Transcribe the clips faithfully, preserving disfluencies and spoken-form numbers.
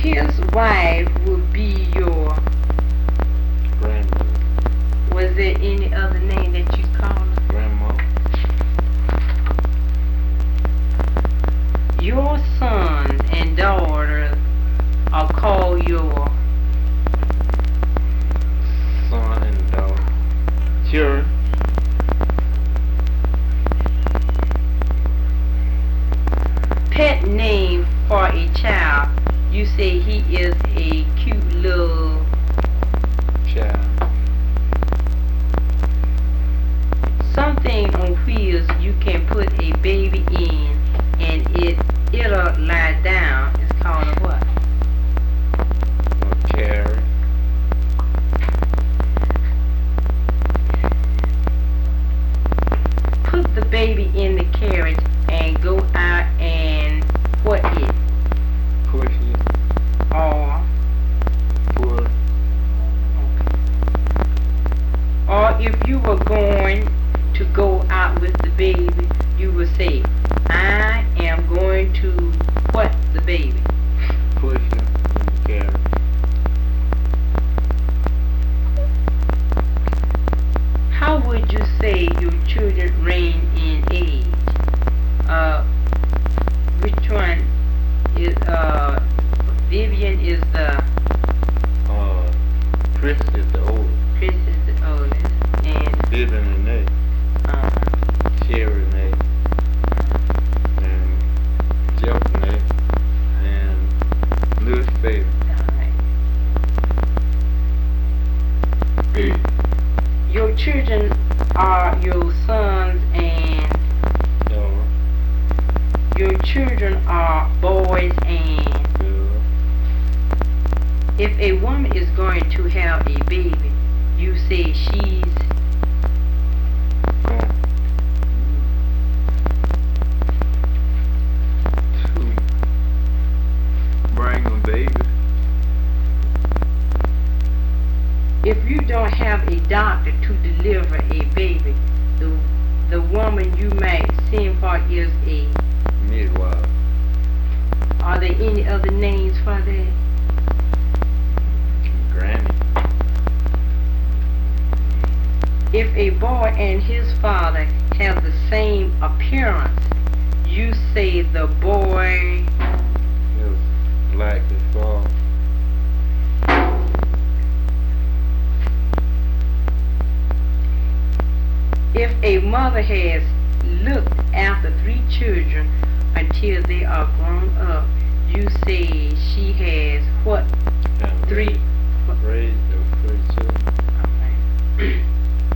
his wife would be your grandmother. Was there any other name that you called her? Grandma. Your sons and daughters are called your Son and daughter. Children. pet name for a child. You say he is a cute little Child. something on wheels you can put a baby in and it it'll lie down. It's called a what? A carrot. Put the baby in the carriage and go out and what it Push it. or Pull. or if you were going to go out with the baby, you would say, I am going to what the baby. Push it in the carrot. How would you say your children range in age? Uh, which one is uh Vivian is the Uh, Chris is the oldest. Chris is the oldest and Vivian Renee. uh Sherry Renee. And Jeff Renee. And Lewis Baby. alright. Your children are your sons and Daughter. your children are boys and Girl. if a woman is going to have a baby, you say she's Come. To bring a baby. if you don't have a doctor to deliver a baby, the the woman you might send for is a Midwife. are there any other names for that? Granny. If a boy and his father have the same appearance, you say the boy Is like his father. if a mother has looked after three children until they are grown up, you say she has what? And Three. Raised the three children.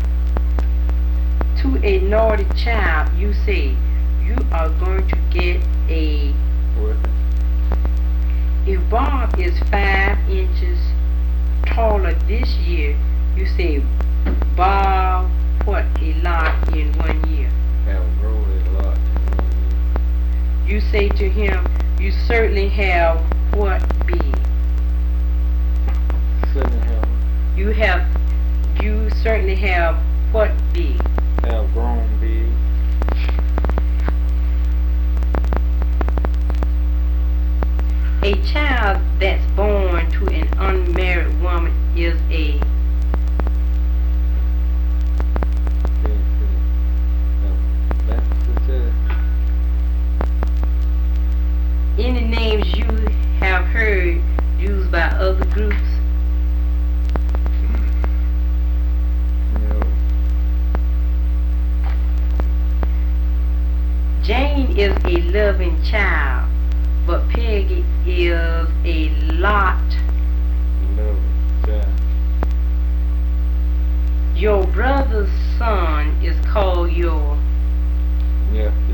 To a naughty child, you say you are going to get a. Working. If Bob is five inches taller this year, you say Bob what a lot in one year. Have grown a lot in one You say to him, you certainly have what big. year. Sitting have You have, you certainly have what big. have grown big. A child that's born to an unmarried woman is a. Big, big. Now, that's the said. Any names you have heard used by other groups? You know, Jane is a loving child, but Peggy is a lot. love child. Your brother's son is called your. Yeah.